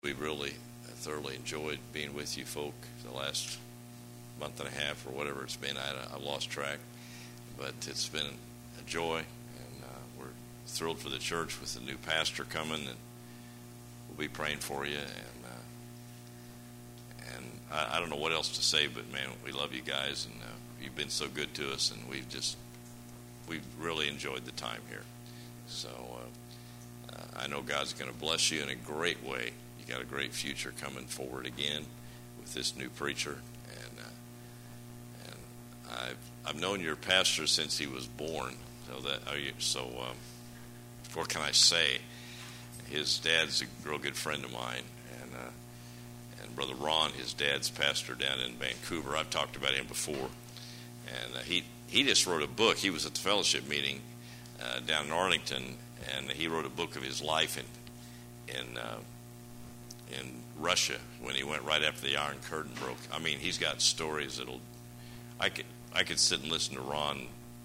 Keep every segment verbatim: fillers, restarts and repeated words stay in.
We really thoroughly enjoyed being with you folk the last month and a half or whatever it's been. I, I lost track, but it's been a joy, and uh, we're thrilled for the church with the new pastor coming, and we'll be praying for you. And uh, and I, I don't know what else to say, but man, we love you guys, and uh, you've been so good to us, and we've just we've really enjoyed the time here. So uh, uh, I know God's going to bless you in a great way. You got a great future coming forward again with this new preacher, and uh, and I've I've known your pastor since he was born. So that are you, so um, what can I say? His dad's a real good friend of mine, and uh, and Brother Ron, his dad's pastor down in Vancouver. I've talked about him before, and uh, he he just wrote a book. He was at the fellowship meeting uh, down in Arlington, and he wrote a book of his life in in. Uh, in Russia when he went right after the Iron Curtain broke. I mean, he's got stories that'll I could I could sit and listen to Ron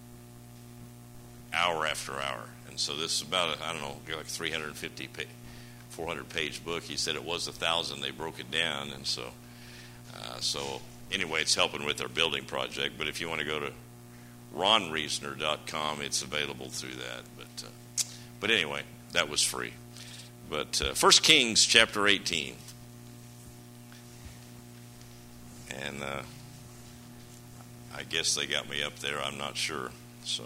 hour after hour. And so this is about a, I don't know, like three hundred fifty page, four hundred page book. He said it was a thousand. They broke it down, and so uh, so anyway, it's helping with our building project. But if you want to go to ron reisner dot com, it's available through that. But uh, but anyway, that was free. But uh, First Kings chapter eighteen, and uh, I guess they got me up there. I'm not sure. So,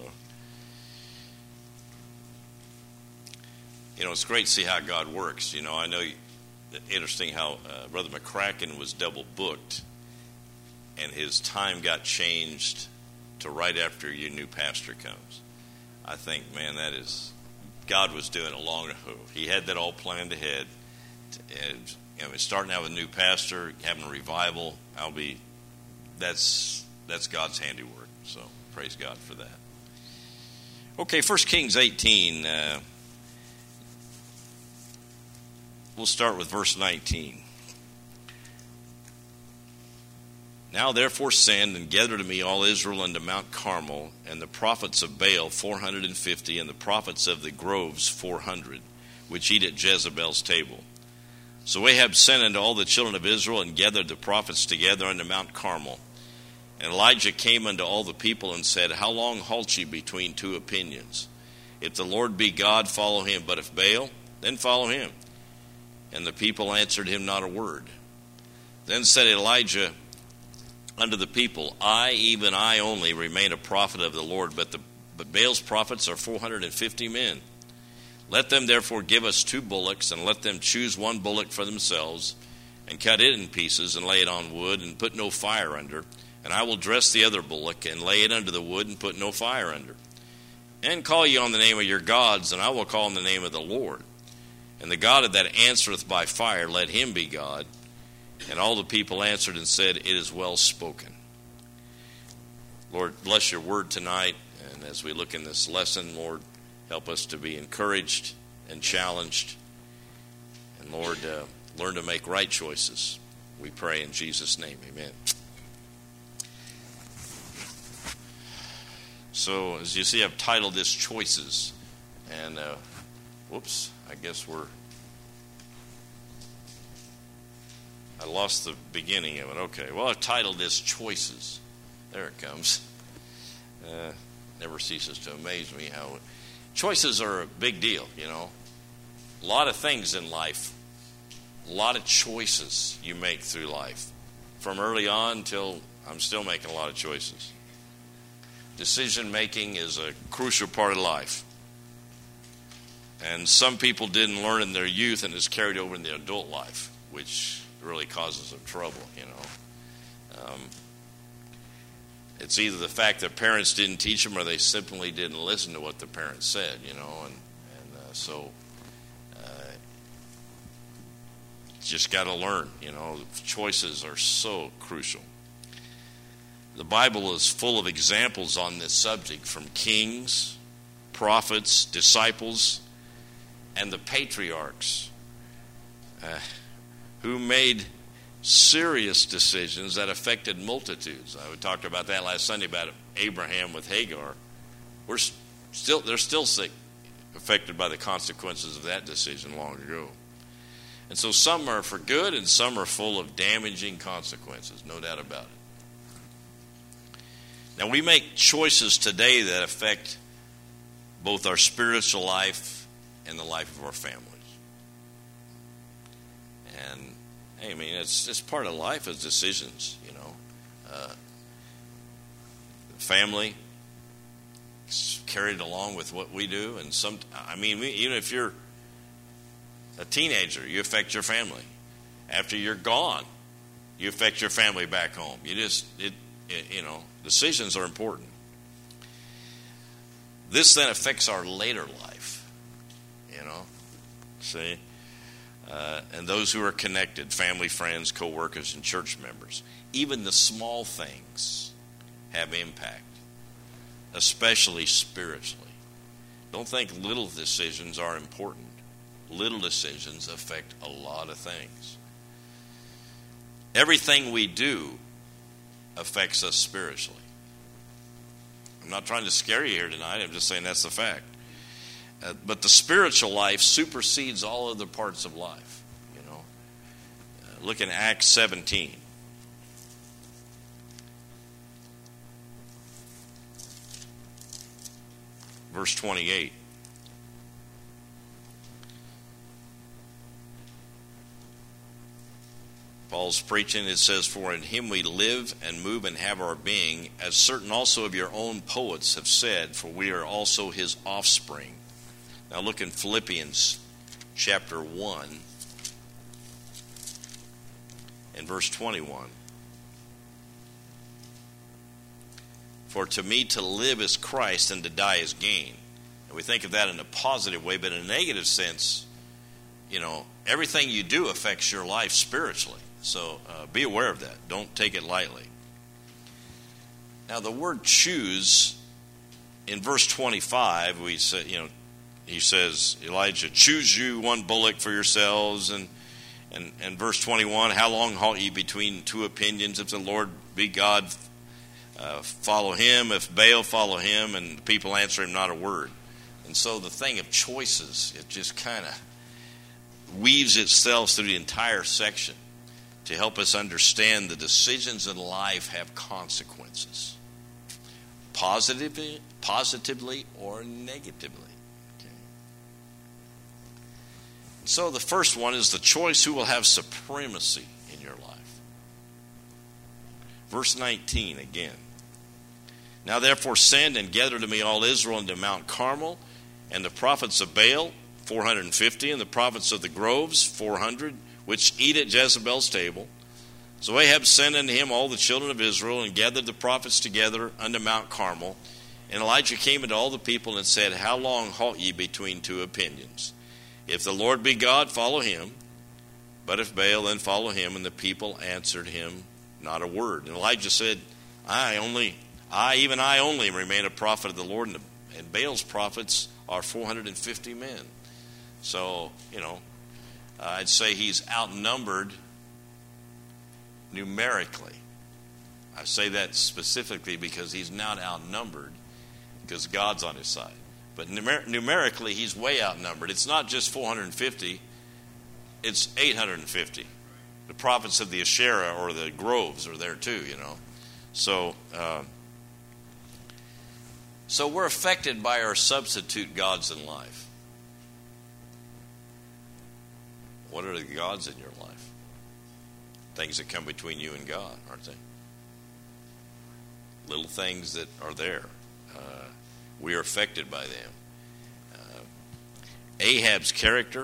you know, it's great to see how God works. You know, I know interesting how uh, Brother McCracken was double booked, and his time got changed to right after your new pastor comes. I think, man, that is. God was doing it long ago. He had that all planned ahead. And, you know, starting out with a new pastor, having a revival. I'll be. That's that's God's handiwork. So praise God for that. Okay, First Kings eighteen. Uh, we'll start with verse nineteen. Now therefore send and gather to me all Israel unto Mount Carmel, and the prophets of Baal four hundred and fifty, and the prophets of the groves four hundred, which eat at Jezebel's table. So Ahab sent unto all the children of Israel, and gathered the prophets together unto Mount Carmel. And Elijah came unto all the people, and said, How long halt ye between two opinions? If the Lord be God, follow him, but if Baal, then follow him. And the people answered him not a word. Then said Elijah unto the people, I, even I only, remain a prophet of the Lord, but the but Baal's prophets are four hundred and fifty men. Let them therefore give us two bullocks, and let them choose one bullock for themselves, and cut it in pieces, and lay it on wood, and put no fire under. And I will dress the other bullock, and lay it under the wood, and put no fire under. And call ye on the name of your gods, and I will call on the name of the Lord. And the God that answereth by fire, let him be God. And all the people answered and said, It is well spoken. Lord, bless your word tonight. And as we look in this lesson, Lord, help us to be encouraged and challenged. And Lord, uh, learn to make right choices. We pray in Jesus' name. Amen. So, as you see, I've titled this Choices. And, uh, whoops, I guess we're... I lost the beginning of it. Okay, well, I've titled this Choices. There it comes. Uh, never ceases to amaze me how choices are a big deal, you know. A lot of things in life, a lot of choices you make through life. From early on till I'm still making a lot of choices. Decision making is a crucial part of life. And some people didn't learn in their youth, and it's carried over in their adult life, which really causes them trouble, you know. Um, it's either the fact that parents didn't teach them, or they simply didn't listen to what the parents said, you know. And, and uh, so uh, just got to learn, you know. Choices are so crucial. The Bible is full of examples on this subject, from kings, prophets, disciples, and the patriarchs. Uh, who made serious decisions that affected multitudes. I talked about that last Sunday about Abraham with Hagar. We're still they're still sick, affected by the consequences of that decision long ago. And so some are for good and some are full of damaging consequences, no doubt about it. Now we make choices today that affect both our spiritual life and the life of our families. And hey, I mean, it's it's part of life is decisions, you know. Uh, family is carried along with what we do, and some. I mean, we, even if you're a teenager, you affect your family. After you're gone, you affect your family back home. You just, it, it you know, decisions are important. This then affects our later life, you know. See. Uh, and those who are connected, family, friends, co-workers, and church members. Even the small things have impact, especially spiritually. Don't think little decisions are important. Little decisions affect a lot of things. Everything we do affects us spiritually. I'm not trying to scare you here tonight. I'm just saying that's the fact. Uh, but the spiritual life supersedes all other parts of life. You know, uh, look in Acts seventeen. Verse twenty-eight. Paul's preaching, it says, "For in him we live and move and have our being, as certain also of your own poets have said, for we are also his offspring." Now look in Philippians chapter one and verse twenty-one. "For to me to live is Christ, and to die is gain." And we think of that in a positive way, but in a negative sense, you know, everything you do affects your life spiritually. So uh, be aware of that. Don't take it lightly. Now the word choose, in verse twenty-five, we say, you know, he says, Elijah, "Choose you one bullock for yourselves." And, and, and verse twenty-one, "How long halt ye between two opinions? If the Lord be God, uh, follow him. If Baal, follow him." And the people answer him not a word. And so the thing of choices, it just kind of weaves itself through the entire section to help us understand the decisions in life have consequences, positively, positively or negatively. So the first one is the choice who will have supremacy in your life. Verse nineteen again. "Now therefore send and gather to me all Israel unto Mount Carmel, and the prophets of Baal, four hundred and fifty, and the prophets of the groves, four hundred, which eat at Jezebel's table." So Ahab sent unto him all the children of Israel, and gathered the prophets together unto Mount Carmel. And Elijah came unto all the people and said, "How long halt ye between two opinions? If the Lord be God, follow him. But if Baal, then follow him." And the people answered him not a word. And Elijah said, I only, I, even I only remain a prophet of the Lord, and, the, and Baal's prophets are four hundred and fifty men. So, you know, uh, I'd say he's outnumbered numerically. I say that specifically because he's not outnumbered, because God's on his side. But numer- numerically, he's way outnumbered. It's not just four hundred fifty, it's eight hundred fifty. The prophets of the Asherah or the groves are there too, you know. So, uh, so we're affected by our substitute gods in life. What are the gods in your life? Things that come between you and God, aren't they? Little things that are there. Uh, we are affected by them. Uh, Ahab's character,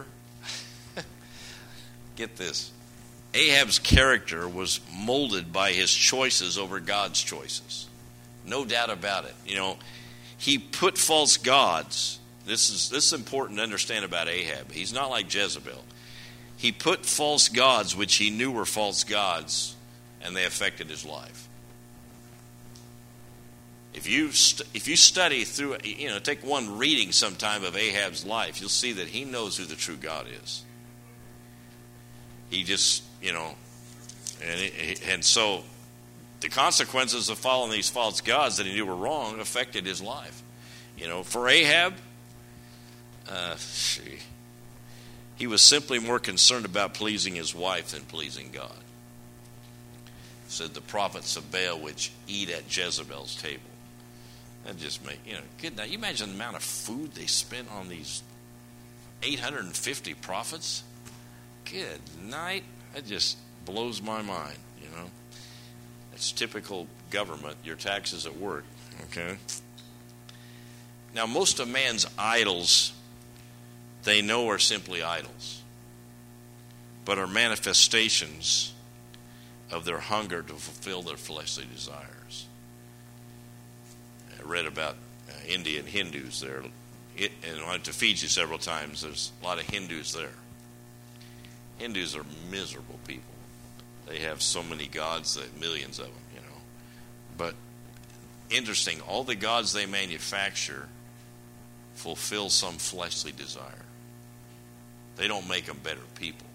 get this, Ahab's character was molded by his choices over God's choices. No doubt about it. You know, he put false gods. This is this is important to understand about Ahab. He's not like Jezebel. He put false gods, which he knew were false gods, and they affected his life. If you st- if you study through, you know, take one reading sometime of Ahab's life, you'll see that he knows who the true God is. He just, you know, and and so the consequences of following these false gods that he knew were wrong affected his life. You know, for Ahab, uh, He was simply more concerned about pleasing his wife than pleasing God. He said the prophets of Baal which eat at Jezebel's table. That just make, you know, good. Now you imagine the amount of food they spent on these eight hundred fifty prophets. Good night. That just blows my mind, you know. It's typical government, your taxes at work, okay? Now, most of man's idols, they know are simply idols, but are manifestations of their hunger to fulfill their fleshly desires. I read about uh, Indian Hindus there, it, and I went to Fiji several times. There's a lot of Hindus there. Hindus are miserable people. They have so many gods, that millions of them, you know. But interesting, all the gods they manufacture fulfill some fleshly desire. They don't make them better people.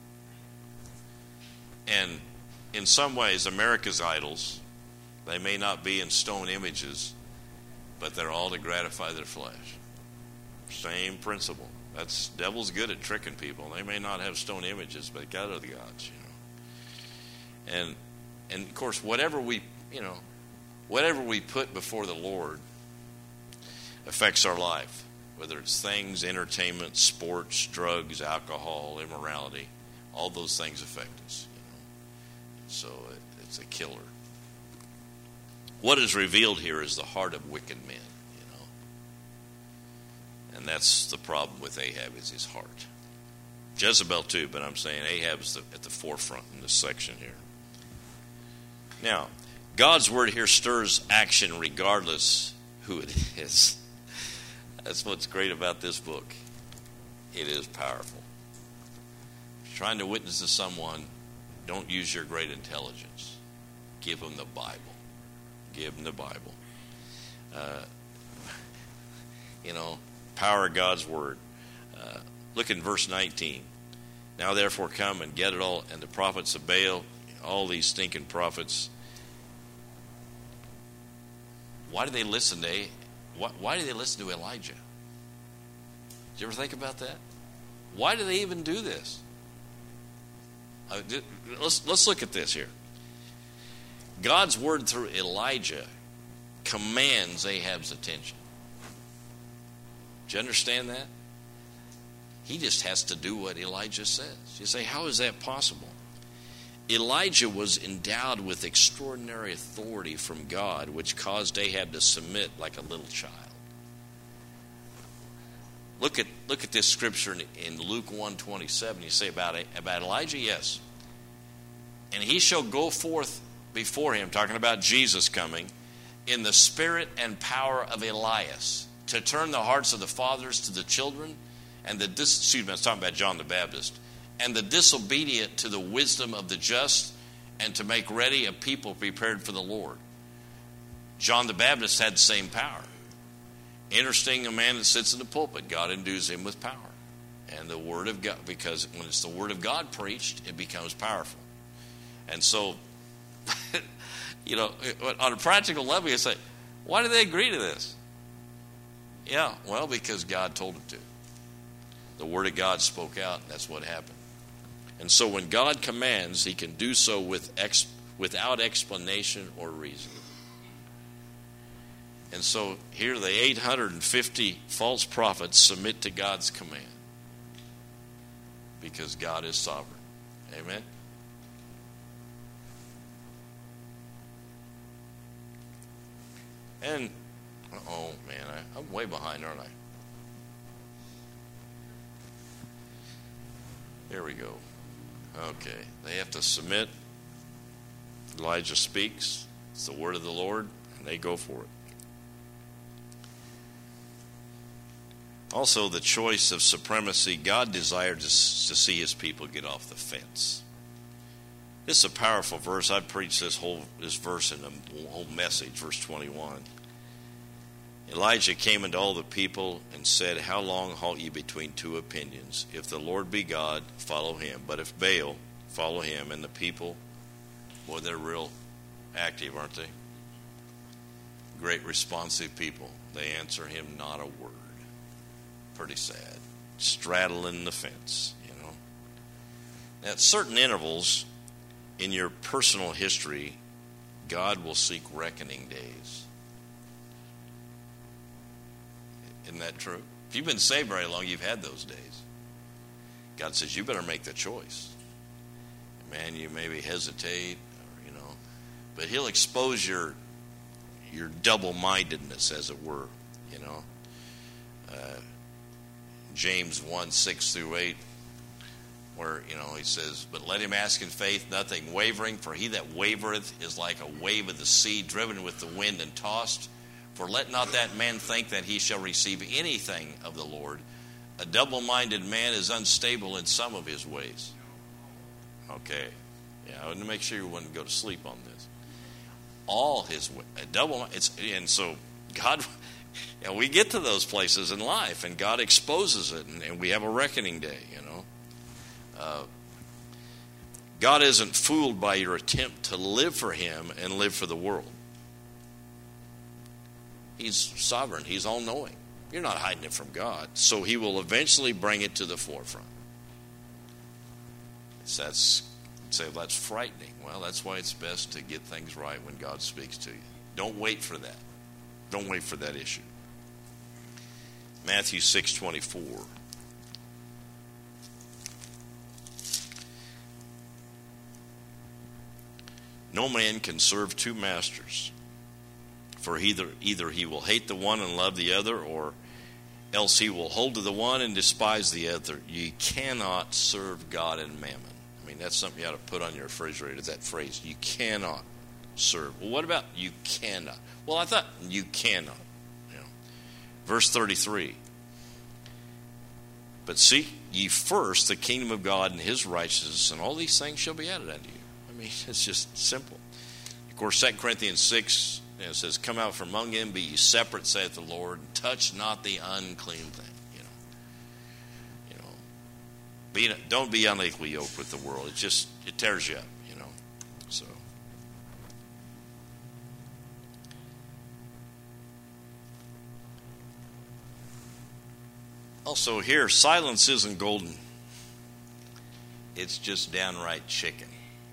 And in some ways, America's idols, they may not be in stone images, but they're all to gratify their flesh. Same principle. That's devil's good at tricking people. They may not have stone images, but God are the gods, you know. And and of course, whatever we you know, whatever we put before the Lord affects our life. Whether it's things, entertainment, sports, drugs, alcohol, immorality, all those things affect us. You know? So it, it's a killer. What is revealed here is the heart of wicked men. And that's the problem with Ahab, is his heart. Jezebel too, but I'm saying Ahab is the, at the forefront in this section here. Now, God's word here stirs action regardless who it is. That's what's great about this book. It is powerful. If you're trying to witness to someone, don't use your great intelligence. Give them the Bible. Give them the Bible. Uh, you know, power of God's word. Uh, look in verse nineteen. Now therefore come and get it all, and the prophets of Baal, all these stinking prophets. Why do they listen to? Why, why do they listen to Elijah? Did you ever think about that? Why do they even do this? Uh, let's let's look at this here. God's word through Elijah commands Ahab's attention. Do you understand that? He just has to do what Elijah says. You say, how is that possible? Elijah was endowed with extraordinary authority from God, which caused Ahab to submit like a little child. Look at look at this scripture in, in Luke one twenty-seven. You say about about Elijah, yes. And he shall go forth before him, talking about Jesus coming, in the spirit and power of Elias, to turn the hearts of the fathers to the children, and the dis- excuse me, I was talking about John the Baptist, and the disobedient to the wisdom of the just, and to make ready a people prepared for the Lord. John the Baptist had the same power. Interesting, a man that sits in the pulpit, God endues him with power. And the Word of God, because when it's the Word of God preached, it becomes powerful. And so, you know, on a practical level, you say, why do they agree to this? Yeah, well, because God told them to. The Word of God spoke out, and that's what happened. And so when God commands, he can do so with ex- without explanation or reason. And so here the eight hundred fifty false prophets submit to God's command because God is sovereign. Amen? And, oh man, I, I'm way behind, aren't I? There we go. Okay, they have to submit. Elijah speaks. It's the word of the Lord, and they go for it. Also, the choice of supremacy. God desired to, to see his people get off the fence. This is a powerful verse. I've preached this whole this verse in a whole message, verse twenty-one. Elijah came unto all the people and said, how long halt ye between two opinions? If the Lord be God, follow him. But if Baal, follow him. And the people, boy, they're real active, aren't they? Great responsive people. They answer him not a word. Pretty sad. Straddling the fence, you know. At certain intervals in your personal history, God will seek reckoning days. Isn't that true? If you've been saved very long, you've had those days. God says, you better make the choice. Man, you maybe hesitate, or, you know, but he'll expose your your double-mindedness, as it were, you know. Uh, James one, six through eight, where, you know, he says, but let him ask in faith, nothing wavering, for he that wavereth is like a wave of the sea, driven with the wind and tossed. For let not that man think that he shall receive anything of the Lord. A double-minded man is unstable in some of his ways. Okay. Yeah, I want to make sure you wouldn't go to sleep on this. All his a double it's and so God, you know, we get to those places in life, and God exposes it, and, and we have a reckoning day. You know, uh, God isn't fooled by your attempt to live for Him and live for the world. He's sovereign. He's all-knowing. You're not hiding it from God, so He will eventually bring it to the forefront. So that's say, well, that's frightening. Well, that's why it's best to get things right when God speaks to you. Don't wait for that. Don't wait for that issue. Matthew six twenty-four. No man can serve two masters, for either either he will hate the one and love the other, or else he will hold to the one and despise the other. You cannot serve God and mammon. I mean, that's something you ought to put on your refrigerator, that phrase. You cannot serve. Well, what about you cannot? Well, I thought you cannot. You know. Verse thirty-three. But seek ye first the kingdom of God and His righteousness, and all these things shall be added unto you. I mean, it's just simple. Of course, Second Corinthians six, you know, says, come out from among them, be ye separate, saith the Lord, and touch not the unclean thing. Be, don't be unequally yoked with the world. It just, it tears you up, you know. So. Also here, silence isn't golden. It's just downright chicken.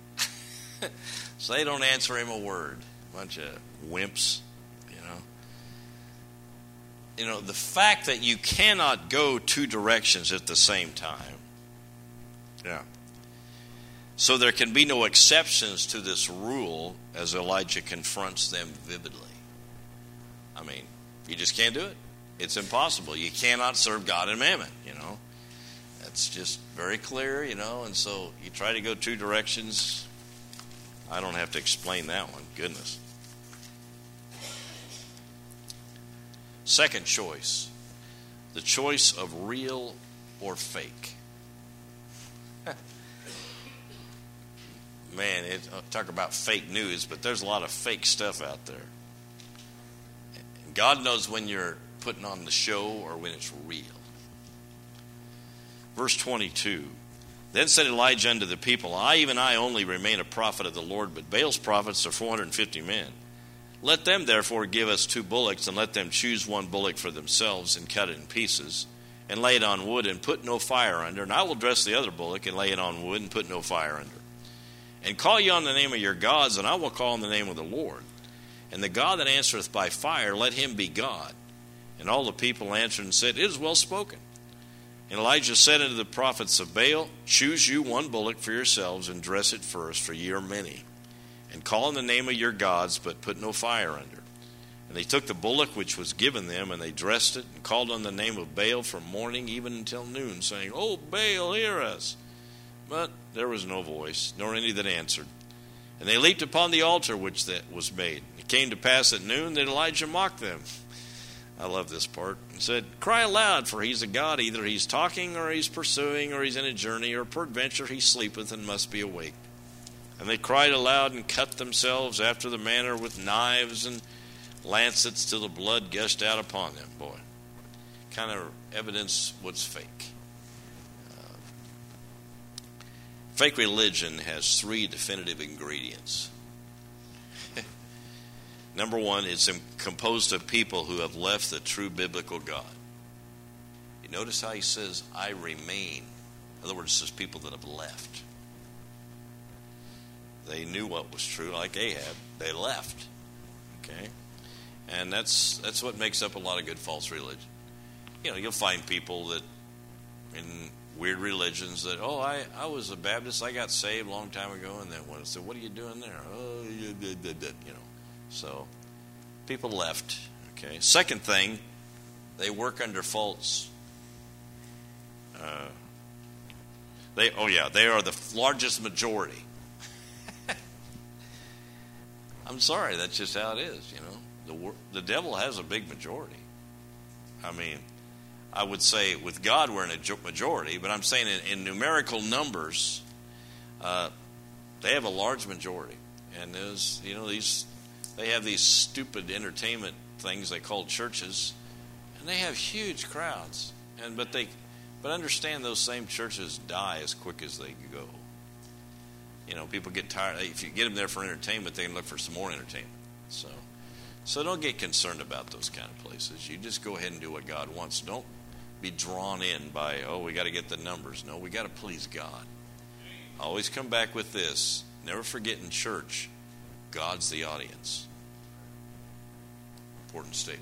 So they don't answer him a word. Bunch of wimps, you know. You know, the fact that you cannot go two directions at the same time. Yeah. So there can be no exceptions to this rule as Elijah confronts them vividly. I mean, you just can't do it. It's impossible. You cannot serve God and mammon, you know. That's just very clear, you know, and so you try to go two directions. I don't have to explain that one. Goodness. Second choice. The choice of real or fake. Man, it, talk about fake news, but there's a lot of fake stuff out there. And God knows when you're putting on the show or when it's real. Verse twenty-two. Then said Elijah unto the people, I, even I only remain a prophet of the Lord, but Baal's prophets are four hundred fifty men. Let them therefore give us two bullocks, and let them choose one bullock for themselves, and cut it in pieces, and lay it on wood, and put no fire under. And I will dress the other bullock, and lay it on wood, and put no fire under. And call ye on the name of your gods, and I will call on the name of the Lord. And the God that answereth by fire, let him be God. And all the people answered and said, It is well spoken. And Elijah said unto the prophets of Baal, Choose you one bullock for yourselves, and dress it first, for ye are many. And call on the name of your gods, but put no fire under. And they took the bullock which was given them, and they dressed it, and called on the name of Baal from morning even until noon, saying, O Baal, hear us. But there was no voice, nor any that answered. And they leaped upon the altar which that was made. It came to pass at noon that Elijah mocked them. I love this part. And said, Cry aloud, for he's a god. Either he's talking, or he's pursuing, or he's in a journey, or peradventure he sleepeth and must be awake. And they cried aloud and cut themselves after the manner with knives and lancets till the blood gushed out upon them. Boy, kind of evidence what's fake. Fake religion has three definitive ingredients. Number one, it's composed of people who have left the true biblical God. You notice how he says, I remain. In other words, it's people that have left. they knew what was true, like Ahab. They left. Okay? And that's that's what makes up a lot of good false religion. You know, you'll find people that in weird religions that, oh, I, I was a Baptist, I got saved a long time ago, and then one said, what are you doing there? Oh, you did, did, did, you know. So people left. Okay. Second thing, they work under false. Uh, they oh yeah, they are the largest majority. I'm sorry, that's just how it is. You know, the the devil has a big majority. I mean, I would say with God we're in a majority, but I'm saying in, in numerical numbers, uh, they have a large majority. And there's, you know, these they have these stupid entertainment things they call churches, and they have huge crowds. And but they, but understand those same churches die as quick as they go. You know, people get tired. If you get them there for entertainment, they can look for some more entertainment. So, so don't get concerned about those kind of places. You just go ahead and do what God wants. Don't be drawn in by, oh, we got to get the numbers. No, we got to please God. Always come back with this. Never forget in church, God's the audience. Important statement.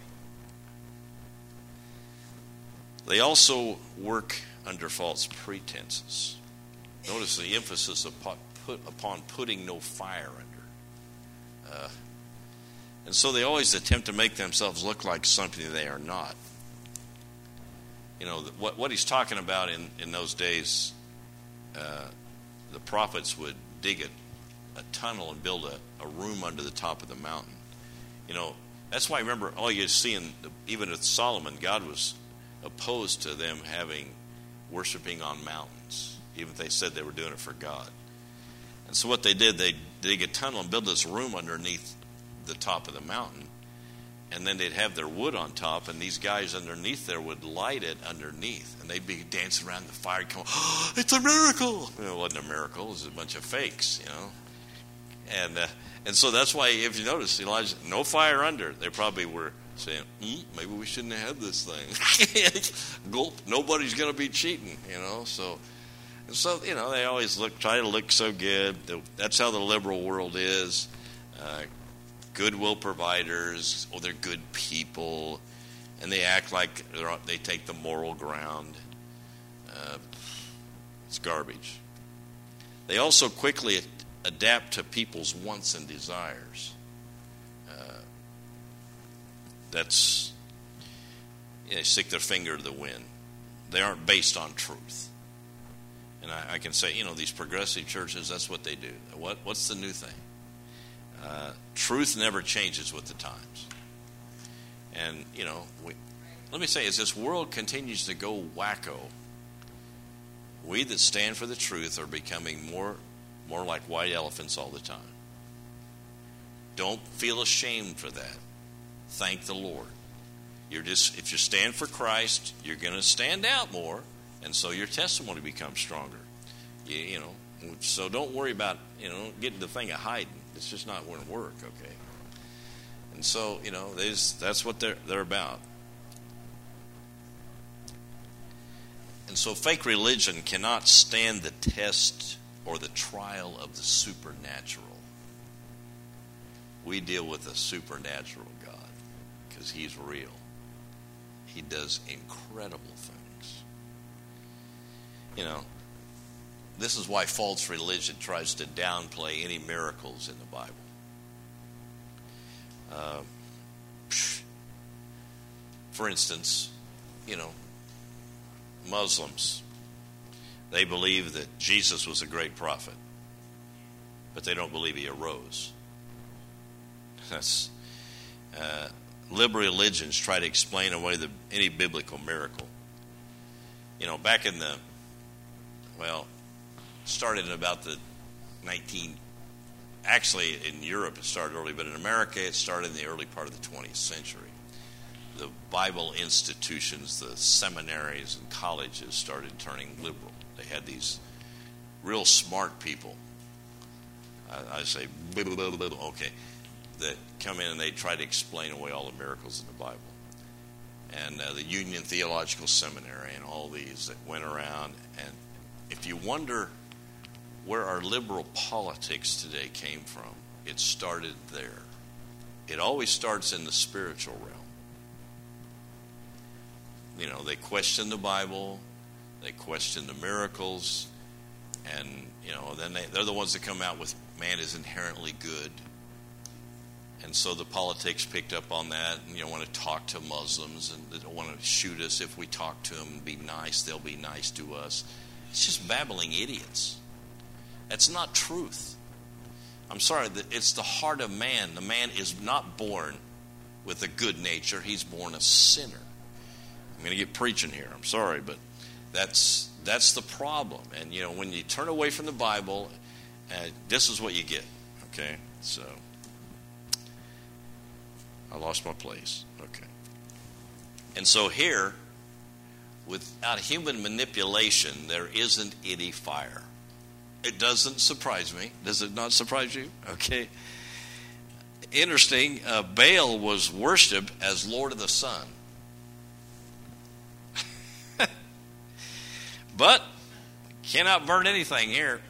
They also work under false pretenses. Notice the emphasis upon, put, upon putting no fire under. Uh, and so they always attempt to make themselves look like something they are not. You know, what, what he's talking about in, in those days, uh, the prophets would dig a, a tunnel and build a, a room under the top of the mountain. You know, that's why, remember, all you see in, even with Solomon, God was opposed to them having, worshiping on mountains, even if they said they were doing it for God. And so what they did, they dig a tunnel and build this room underneath the top of the mountain, and then they'd have their wood on top, and these guys underneath there would light it underneath, and they'd be dancing around the fire, going, oh, it's a miracle. You know, it wasn't a miracle, it was a bunch of fakes, you know. And uh, and so that's why, if you notice, Elijah, no fire under. They probably were saying, mm, maybe we shouldn't have had this thing. Gulp, nobody's going to be cheating, you know. So, and so, you know, they always look, try to look so good. That's how the liberal world is. Uh, goodwill providers, or they're good people, and they act like they're, they take the moral ground. Uh, it's garbage. They also quickly adapt to people's wants and desires. Uh, that's, you know, they stick their finger to the wind. They aren't based on truth. And I, I can say, you know, these progressive churches, that's what they do. What What's the new thing? Uh, truth never changes with the times. And, you know, we, let me say, as this world continues to go wacko, we that stand for the truth are becoming more more like white elephants all the time. Don't feel ashamed for that. Thank the Lord. You're just, if you stand for Christ, you're going to stand out more, and so your testimony becomes stronger. You, you know, so don't worry about, you know, getting the thing of hiding. It's just not going to work, okay? And so, you know, that's what they're they're about. And so fake religion cannot stand the test or the trial of the supernatural. We deal with a supernatural God because He's real. He does incredible things. You know, this is why false religion tries to downplay any miracles in the Bible. Uh, for instance, you know, Muslims, they believe that Jesus was a great prophet, but they don't believe He arose. That's uh, liberal religions try to explain away the, any biblical miracle. You know, back in the, well, started in about the nineteen, actually in Europe it started early, but in America it started in the early part of the twentieth century. The Bible institutions, the seminaries and colleges started turning liberal. They had these real smart people, I, I say, okay, that come in and they try to explain away all the miracles in the Bible. And uh, the Union Theological Seminary and all these that went around. And if you wonder where our liberal politics today came from. It started there. It always starts in the spiritual realm. You know, they question the Bible, they question the miracles, and, you know, then they, they're the ones that come out with man is inherently good. And so the politics picked up on that, and, you know, want to talk to Muslims, and they don't want to shoot us if we talk to them and be nice. They'll be nice to us. It's just babbling idiots. That's not truth. I'm sorry, it's the heart of man. The man is not born with a good nature. He's born a sinner. I'm going to get preaching here. I'm sorry, but that's that's the problem. And, you know, when you turn away from the Bible, uh, this is what you get. Okay, so I lost my place. Okay. And so here, without human manipulation, there isn't any fire. It doesn't surprise me. Does it not surprise you? Okay. Interesting, uh, Baal was worshipped as Lord of the Sun. But cannot burn anything here.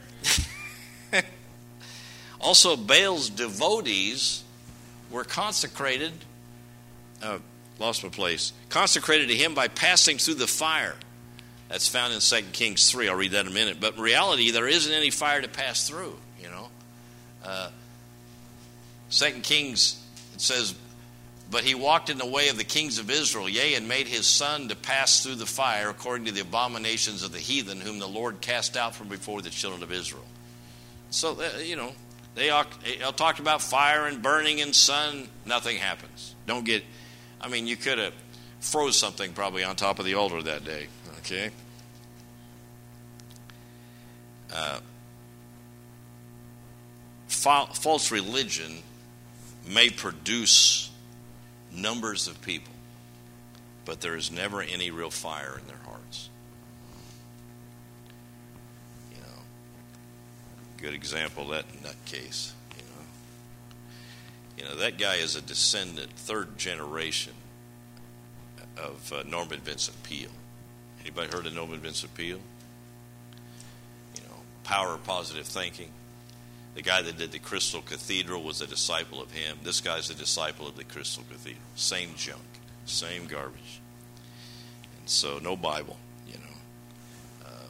Also, Baal's devotees were consecrated, uh, lost my place, consecrated to him by passing through the fire. That's found in Second Kings three. I'll read that in a minute. But in reality, there isn't any fire to pass through, you know. Uh, Second Kings, it says, but he walked in the way of the kings of Israel, yea, and made his son to pass through the fire according to the abominations of the heathen, whom the Lord cast out from before the children of Israel. So, uh, you know, they all, they all talked about fire and burning and sun. Nothing happens. Don't get, I mean, you could have froze something probably on top of the altar that day. Okay. Uh, fa- false religion may produce numbers of people, but there is never any real fire in their hearts. You know, good example of that in that case. You know, you know that guy is a descendant, third generation of uh, Norman Vincent Peale. Anybody heard of Norman Vincent Peale? You know, power of positive thinking. The guy that did the Crystal Cathedral was a disciple of him. This guy's a disciple of the Crystal Cathedral. Same junk, same garbage. And so, no Bible, you know. Uh,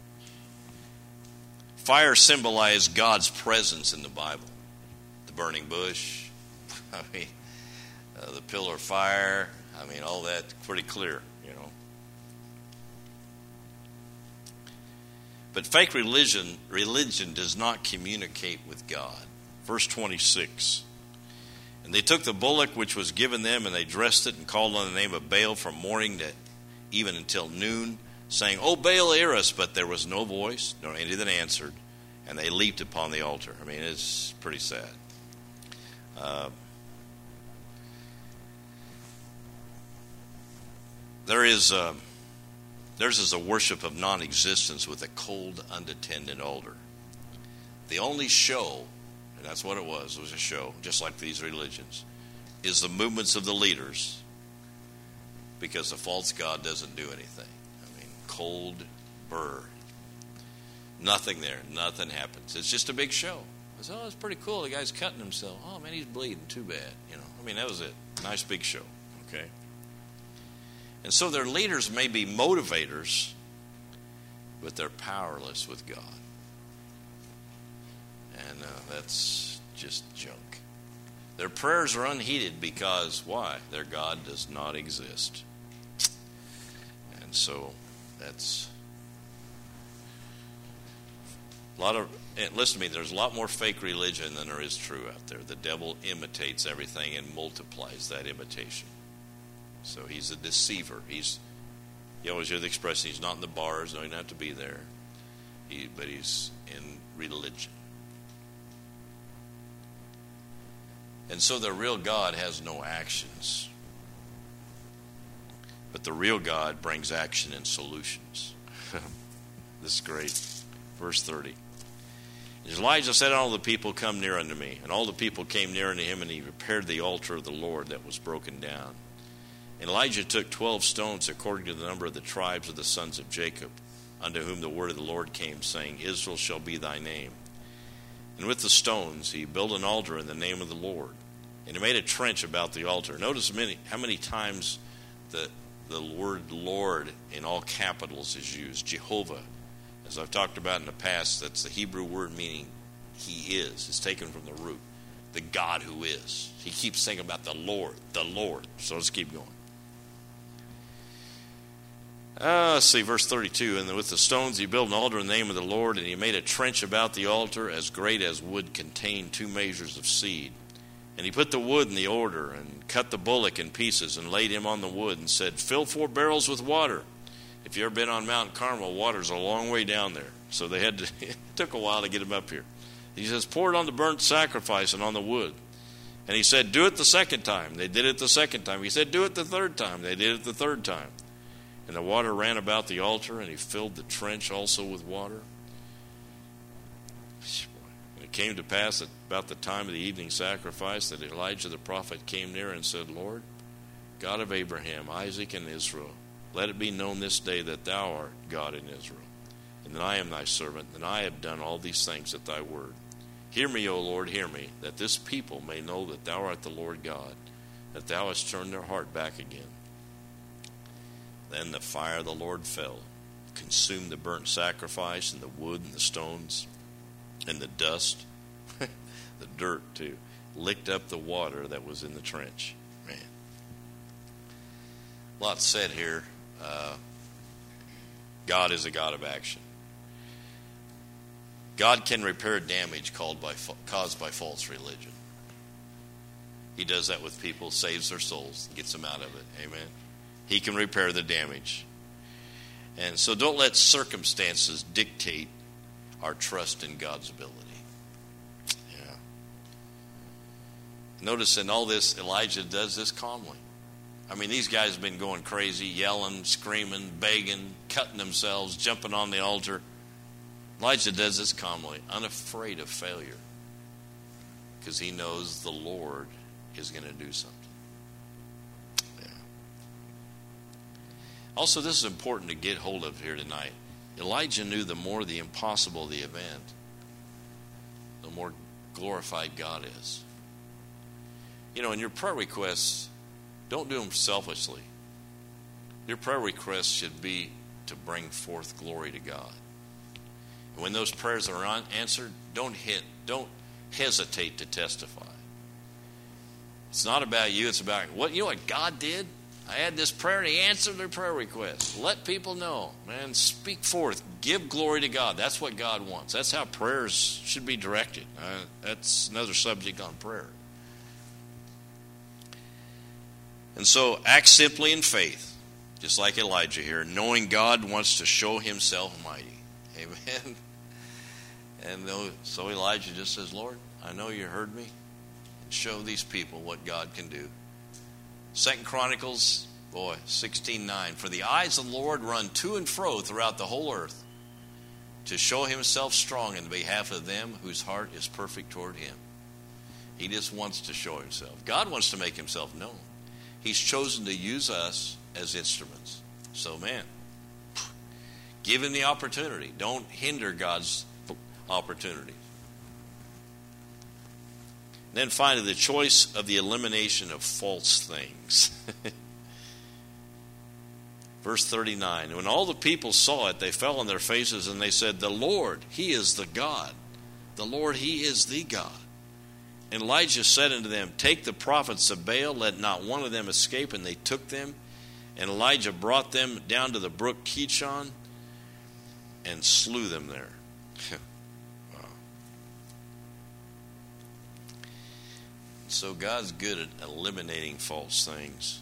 fire symbolized God's presence in the Bible. The burning bush, I mean, uh, the pillar of fire, I mean, all that pretty clear, you know. But fake religion, religion does not communicate with God. Verse twenty-six. And they took the bullock which was given them, and they dressed it and called on the name of Baal from morning to even until noon, saying, O Baal, hear us. But there was no voice, nor any that answered, and they leaped upon the altar. I mean, it's pretty sad. Uh, there is... Uh, Theirs is a worship of non-existence with a cold, unattended altar. The only show, and that's what it was, it was a show, just like these religions, is the movements of the leaders, because the false god doesn't do anything. I mean, cold burr. Nothing there. Nothing happens. It's just a big show. I said, oh, it's pretty cool. The guy's cutting himself. Oh, man, he's bleeding. Too bad. You know, I mean, that was it. Nice big show. Okay? And so their leaders may be motivators, but they're powerless with God. And uh, that's just junk. Their prayers are unheeded because, why? Their God does not exist. And so that's a lot of, and listen to me, there's a lot more fake religion than there is true out there. The devil imitates everything and multiplies that imitation. So he's a deceiver. He's, you always hear the expression, he's not in the bars, no, he doesn't have to be there. He, but he's in religion. And so the real God has no actions. But the real God brings action and solutions. This is great. Verse thirty. Elijah said, all the people, come near unto me. And all the people came near unto him, and he repaired the altar of the Lord that was broken down. And Elijah took twelve stones according to the number of the tribes of the sons of Jacob, unto whom the word of the Lord came, saying, Israel shall be thy name. And with the stones he built an altar in the name of the Lord. And he made a trench about the altar. Notice many, how many times the, the word Lord in all capitals is used. Jehovah, as I've talked about in the past, that's the Hebrew word meaning he is. It's taken from the root. The God who is. He keeps thinking about the Lord, the Lord. So let's keep going. Uh, let's see, verse thirty-two. And with the stones he built an altar in the name of the Lord, and he made a trench about the altar as great as would contain two measures of seed. And he put the wood in the altar, and cut the bullock in pieces, and laid him on the wood, and said, Fill four barrels with water. If you've ever been on Mount Carmel, water's a long way down there. So they had to, it took a while to get him up here. He says, Pour it on the burnt sacrifice and on the wood. And he said, Do it the second time. They did it the second time. He said, Do it the third time. They did it the third time. And the water ran about the altar, and he filled the trench also with water. And it came to pass at about the time of the evening sacrifice that Elijah the prophet came near and said, Lord, God of Abraham, Isaac, and Israel, let it be known this day that thou art God in Israel, and that I am thy servant, and I have done all these things at thy word. Hear me, O Lord, hear me, that this people may know that thou art the Lord God, that thou hast turned their heart back again. Then the fire of the Lord fell, consumed the burnt sacrifice, and the wood, and the stones, and the dust, the dirt too, licked up the water that was in the trench. Man. A lot said here. Uh, God is a God of action. God can repair damage caused by, caused by false religion. He does that with people, saves their souls, gets them out of it. Amen. He can repair the damage. And so don't let circumstances dictate our trust in God's ability. Yeah. Notice in all this, Elijah does this calmly. I mean, these guys have been going crazy, yelling, screaming, begging, cutting themselves, jumping on the altar. Elijah does this calmly, unafraid of failure, because he knows the Lord is going to do something. Yeah. Also, this is important to get hold of here tonight. Elijah knew the more the impossible the event, the more glorified God is. You know, in your prayer requests, don't do them selfishly. Your prayer requests should be to bring forth glory to God. And when those prayers are answered, don't hit, don't hesitate to testify. It's not about you. It's about what you know. What God did. I had this prayer, and He answered their prayer request. Let people know, man. Speak forth. Give glory to God. That's what God wants. That's how prayers should be directed. Uh, that's another subject on prayer. And so, act simply in faith, just like Elijah here, knowing God wants to show Himself mighty. Amen. And so Elijah just says, Lord, I know you heard me. And show these people what God can do. Second Chronicles, boy, sixteen nine. For the eyes of the Lord run to and fro throughout the whole earth, to show Himself strong in the behalf of them whose heart is perfect toward Him. He just wants to show Himself. God wants to make Himself known. He's chosen to use us as instruments. So, man, give Him the opportunity. Don't hinder God's opportunity. Then finally, the choice of the elimination of false things. Verse thirty-nine. And when all the people saw it, they fell on their faces and they said, the Lord, He is the God. The Lord, He is the God. And Elijah said unto them, take the prophets of Baal, let not one of them escape. And they took them. And Elijah brought them down to the brook Kishon and slew them there. Wow. So God's good at eliminating false things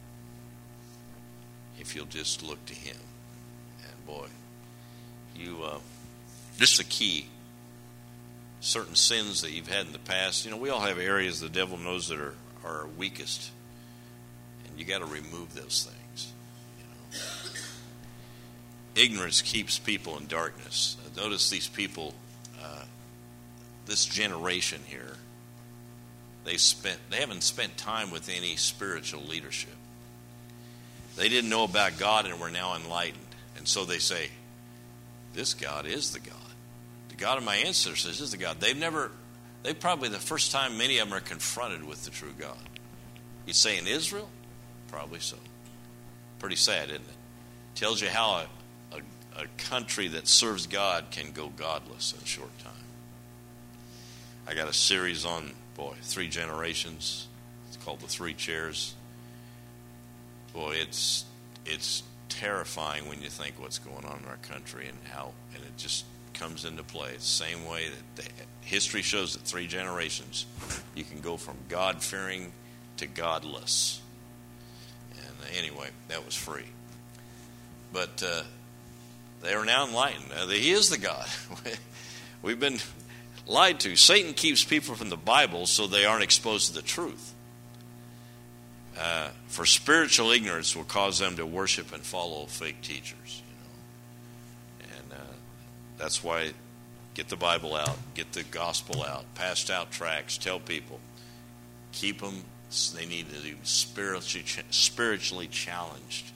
if you'll just look to Him. And boy, you uh, this is the key. Certain sins that you've had in the past. You know, we all have areas the devil knows that are, are weakest. And you got to remove those things. You know. Ignorance keeps people in darkness. Uh, notice these people, uh, this generation here, they spent they haven't spent time with any spiritual leadership. They didn't know about God and were now enlightened. And so they say, this God is the God. The God of my ancestors is the God. They've never, they probably the first time many of them are confronted with the true God. You say in Israel? Probably so. Pretty sad, isn't it? Tells you how a, a, a country that serves God can go godless in a short time. I got a series on, boy, three generations. It's called The Three Chairs. Boy, it's it's terrifying when you think what's going on in our country and how, and it just comes into play. It's the same way that the, history shows that three generations, you can go from God-fearing to godless. And anyway, that was free. But uh, they are now enlightened. Uh, he is the God. We've been lied to. Satan keeps people from the Bible so they aren't exposed to the truth. Uh, for spiritual ignorance will cause them to worship and follow fake teachers. You know, and uh, that's why get the Bible out, get the gospel out, passed out tracts, tell people, keep them. They need to be spiritually spiritually challenged.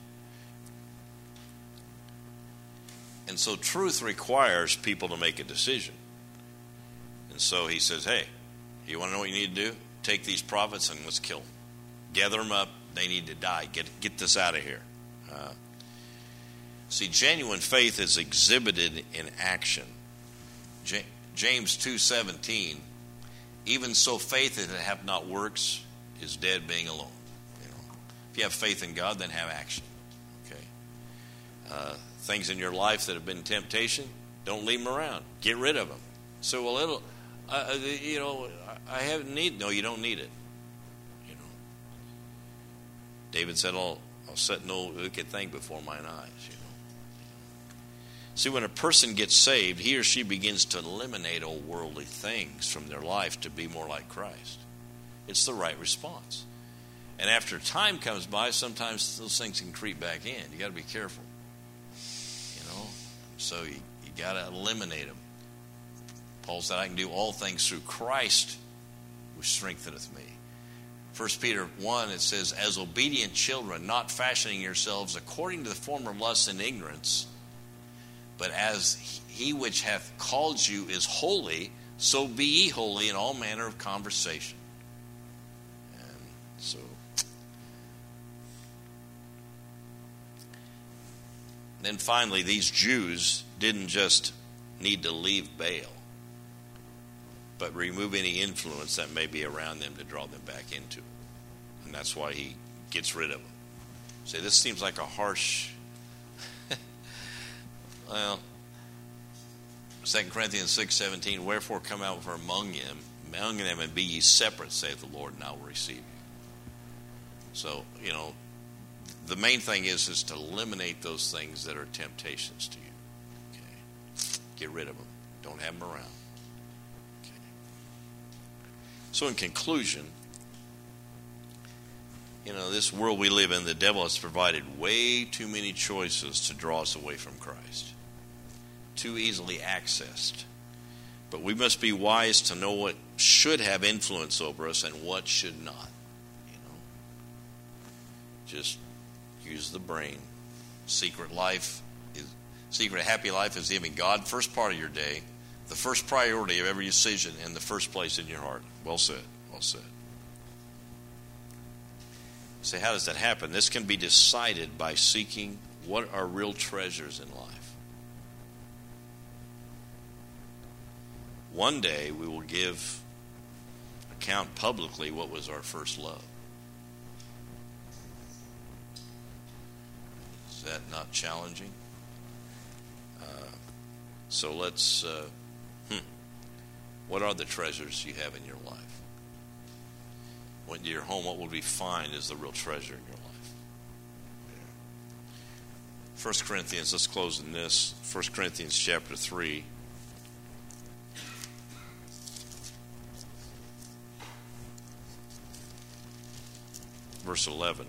And so truth requires people to make a decision. And so he says, hey, you want to know what you need to do? Take these prophets and let's kill them. Gather them up. They need to die. Get get this out of here. Uh, see, genuine faith is exhibited in action. J- James two seventeen, even so faith that hath not works is dead being alone. You know, if you have faith in God, then have action. Okay. Uh, things in your life that have been temptation, don't leave them around. Get rid of them. So, well, it'll, uh, you know, I have need. No, you don't need it. You know, David said, "I'll, I'll set no wicked thing before mine eyes." You know. See, when a person gets saved, he or she begins to eliminate old worldly things from their life to be more like Christ. It's the right response. And after time comes by, sometimes those things can creep back in. You got to be careful. You know, so you, you got to eliminate them. Paul said, I can do all things through Christ who strengtheneth me. First Peter one, it says, as obedient children, not fashioning yourselves according to the former lusts and ignorance, but as he which hath called you is holy, so be ye holy in all manner of conversation. And so, then finally, these Jews didn't just need to leave Baal, but remove any influence that may be around them to draw them back into it. And that's why he gets rid of them. Say, this seems like a harsh... well, Second Corinthians six seventeen, wherefore come out from among them, among them and be ye separate, saith the Lord, and I will receive you. So, you know, the main thing is, is to eliminate those things that are temptations to you. Okay? Get rid of them. Don't have them around. So in conclusion, you know, this world we live in, the devil has provided way too many choices to draw us away from Christ. Too easily accessed. But we must be wise to know what should have influence over us and what should not. You know, just use the brain. Secret life is secret happy life is giving God first part of your day, the first priority of every decision, in the first place in your heart. Well said. Well said. So how does that happen? This can be decided by seeking what are real treasures in life. One day we will give account publicly what was our first love. Is that not challenging? Uh, so let's... Uh, hmm. What are the treasures you have in your life? When you're home, what will we find is the real treasure in your life? First Corinthians, let's close in this. First Corinthians chapter three. Verse eleven.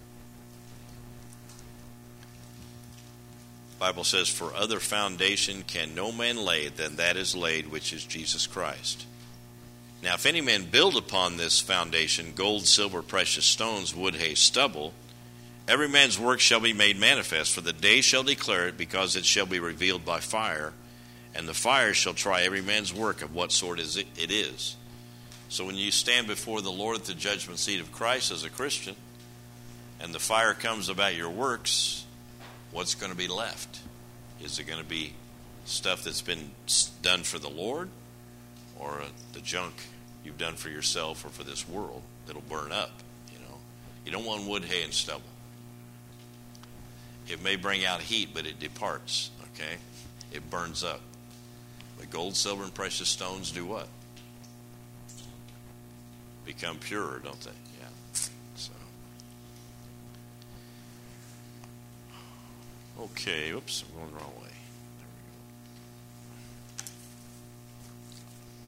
The Bible says, for other foundation can no man lay than that is laid, which is Jesus Christ. Now if any man build upon this foundation gold, silver, precious stones, wood, hay, stubble, Every man's work shall be made manifest, for the day shall declare it, because it shall be revealed by fire, and the fire shall try every man's work of what sort is it, it is. So when you stand before the Lord at the judgment seat of Christ as a Christian, and the fire comes about your works, what's going to be left? Is it going to be stuff that's been done for the Lord, or the junk you've done for yourself or for this world that'll burn up? You know, you don't want wood, hay, and stubble. It may bring out heat, but it departs. Okay, it burns up. But gold, silver, and precious stones do what? Become purer, don't they? Yeah. So, okay. Oops, I'm going the wrong way.